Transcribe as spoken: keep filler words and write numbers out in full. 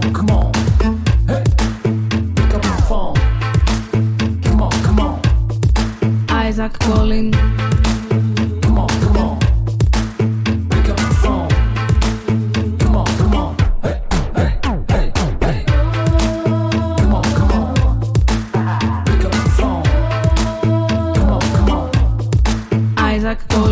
on, come on. Hey, pick up the phone. Come on, come on. Isaac calling. Come on, come on. Pick up the phone. Come on, come on. Hey, hey, hey, hey. Come on, come on. Pick up the phone. Come on, come on. Isaac calling.